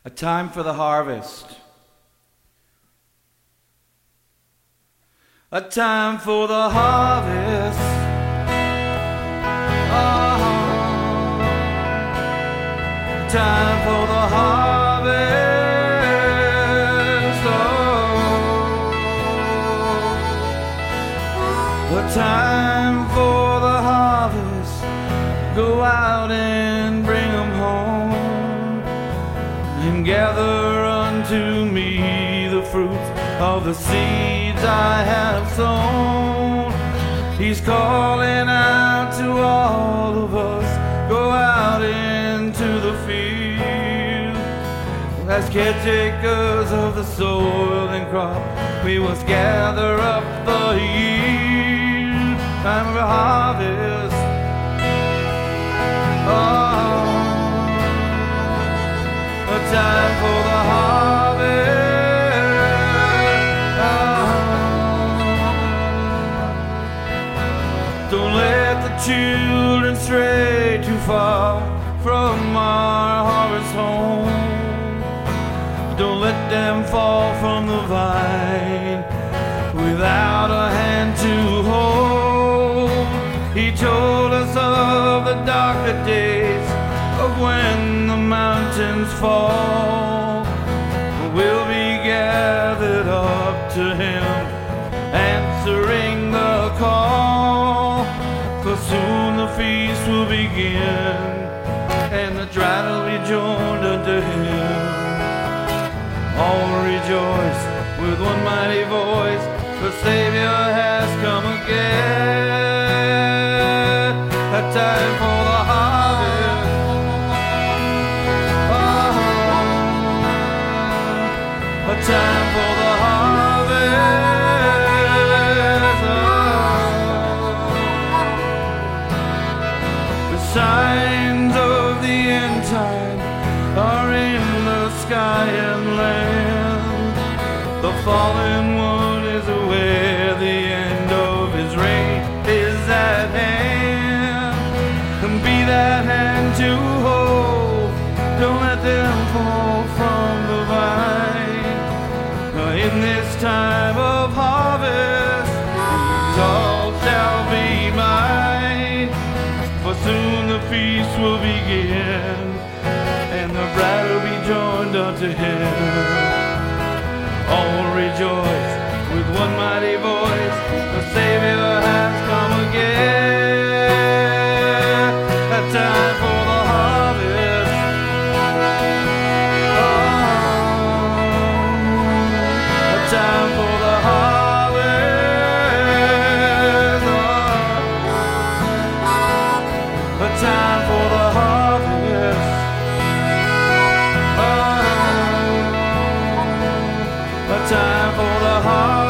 A time for the harvest. A time for the harvest. Oh, a time for the harvest. Oh, a time for the harvest. Go out and bring them home, and gather unto me the fruits of the seeds I have sown. He's calling out to all of us, go out into the field. As caretakers of the soil and crop, we must gather up the yield. Time of harvest. Oh, a time for the harvest. Oh, don't let the children stray too far from our harvest home. Don't let them fall from the vine without a hand to hold. He told us of the darker days of when the mountains fall. We'll be gathered up to him, answering the call. For soon the feast will begin, and the drought will be joined unto him. All rejoice with one mighty voice, the Savior has come again. A time for the harvest. Oh, a time for the harvest. Oh, the signs of the end time are in the sky and land. The fallen one is aware, the end of his reign is at hand. And be that hand to hold, don't let them fall from the vine. In this time of harvest, these all shall be mine. For soon the feast will begin, and the bride will be joined unto him. All rejoice with one mighty voice, the Savior has come again. A time for the harvest. Oh, a time for the harvest. Oh, a time for the harvest. Oh, a time for the harvest.